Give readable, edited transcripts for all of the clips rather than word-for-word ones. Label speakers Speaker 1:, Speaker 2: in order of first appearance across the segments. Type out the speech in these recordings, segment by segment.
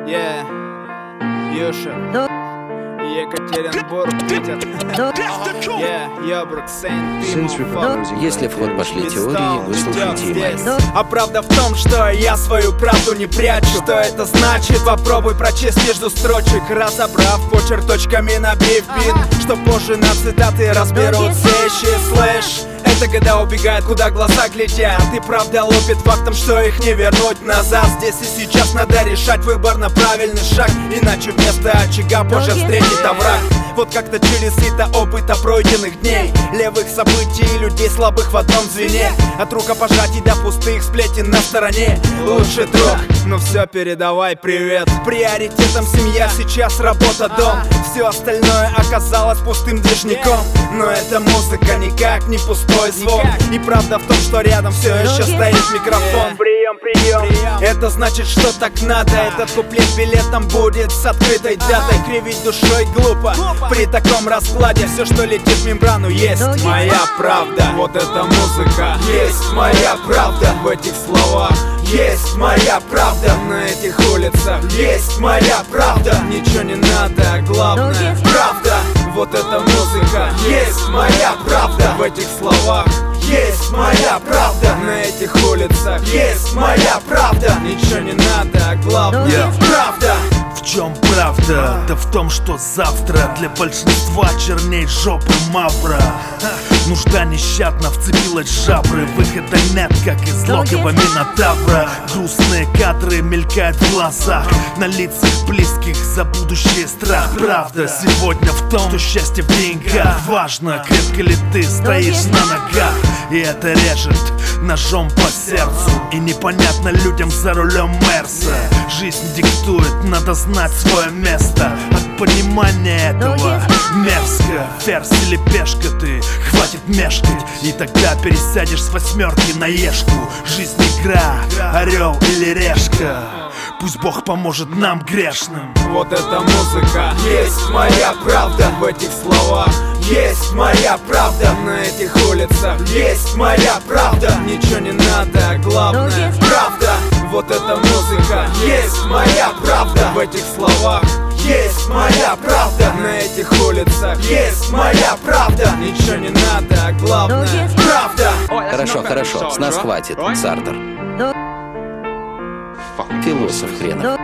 Speaker 1: Yeah, Юша, Екатеринбург, Питер. Yeah, Йобрук, Сейнт-Пимл.
Speaker 2: Если в ход пошли теории, вы слушайте и мои.
Speaker 1: А правда в том, что я свою правду не прячу. Что это значит? Попробуй прочесть между строчек, разобрав почерк набив бит, что позже на цитаты разберут вещи. Слэш, это когда убегает, куда глаза глядят. И правда лупит фактом, что их не вернуть назад. Здесь и сейчас надо решать выбор на правильный шаг, иначе вместо очага позже встретит овраг. Вот как-то через сито опыта пройденных дней, левых событий и людей слабых в одном звене. От рукопожатий до пустых сплетен на стороне. Лучший друг, ну все, передавай привет. Приоритетом семья, сейчас работа, дом. Все остальное оказалось пустым движником. Но эта музыка никак не пустой звук. И правда в том, что рядом все еще стоит микрофон. Прием, прием, это значит, что так надо. Этот куплет билетом будет с открытой датой. Кривить душой глупо при таком раскладе. Все, что летит в мембрану, есть моя правда. Вот эта музыка, есть моя правда. В этих словах есть моя правда. На этих улицах есть моя правда. Ничего не надо, главное правда. Вот эта музыка, есть моя правда. В этих словах есть моя правда. На этих улицах есть моя правда. Ничего не надо, главное правда.
Speaker 3: В чем правда? Да в том, что завтра для большинства черней жопы мавра. Нужда нещадно вцепилась в жабры. Выхода нет, как из логова Минотавра. Грустные кадры мелькают в глазах, на лицах близких за будущее страх. Правда сегодня в том, что счастье в деньгах. Важно, крепко ли ты стоишь на ногах. И это режет ножом по сердцу. И непонятно людям за рулем Мерса. Жизнь диктует, надо знать свое место. От понимания этого мерзко. Ферзь или пешка, ты хватит мешкать, и тогда пересядешь с восьмерки на ешку. Жизнь игра, орел или решка. Пусть Бог поможет нам грешным.
Speaker 1: Вот эта музыка, есть моя правда. В этих словах есть моя правда. На этих улицах есть моя правда. Ничего не надо, главное правда. Вот эта музыка, есть моя правда. В этих словах есть моя правда. На этих улицах есть моя правда. Ничего не надо, главное правда.
Speaker 2: Хорошо, хорошо, с нас хватит, Сартер. Философ хренов.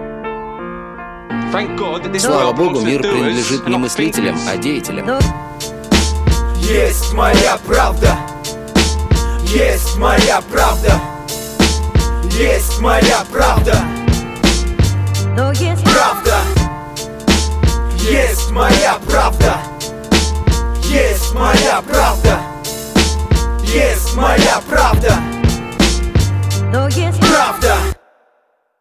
Speaker 2: Слава богу, мир принадлежит не мыслителям, а деятелям.
Speaker 1: Есть моя правда. Есть моя правда. Есть моя правда. Правда. Есть моя правда. Есть моя правда. Есть моя правда. Правда.